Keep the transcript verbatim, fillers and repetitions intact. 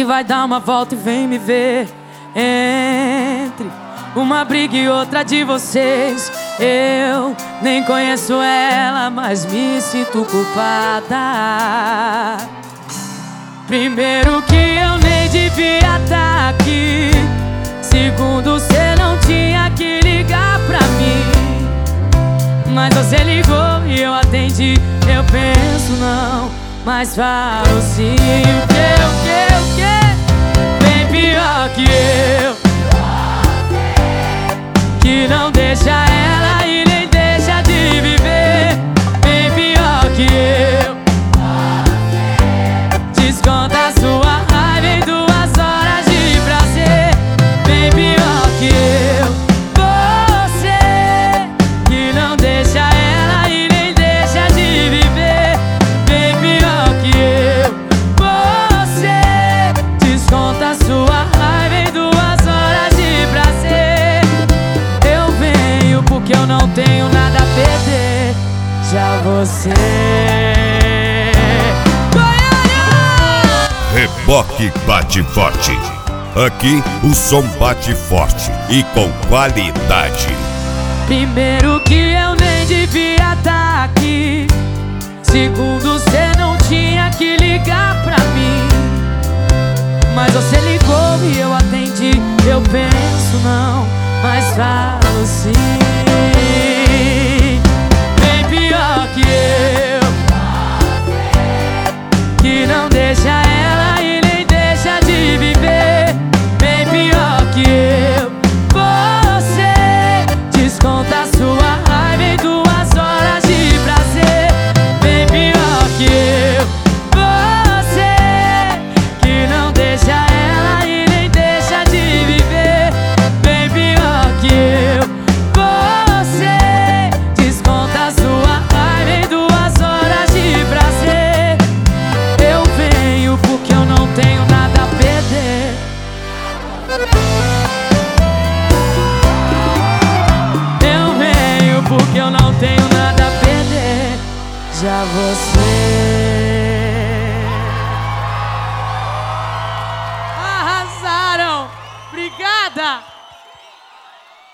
que vai dar uma volta e vem me ver. Entre uma briga e outra de vocês, eu nem conheço ela, mas me sinto culpada. Primeiro que eu nem devia estar aqui. Segundo, cê não tinha que ligar pra mim. Mas você ligou e eu atendi. Eu penso não, mas falo sim. O que, o que, o que? Bem pior que eu, que não deixa ela e nem deixa de viver. Bem pior que eu, desconta sua raiva em duas horas de prazer. Bem pior que eu, você que não deixa ela e nem deixa de viver. Bem pior que eu, você desconta sua raiva em duas horas de prazer. Eu venho porque eu não tenho nada a perder. Já você Reboque bate forte. Aqui o som bate forte e com qualidade. Primeiro que eu nem devia estar aqui. Segundo, cê não tinha que ligar pra mim. Mas você ligou e eu atendi. Eu penso não, mas falo sim. Bem pior que eu, que não deixa ela e nem deixa de viver. Bem pior que eu, você desconta sua raiva em duas horas de prazer. Bem pior que eu, você que não deixa ela e nem deixa de viver. Bem pior que eu, você desconta sua raiva em duas horas de prazer. Eu venho porque eu não tenho nada a perder. Eu venho porque eu não tenho nada a perder. Já você arrasaram. Obrigada.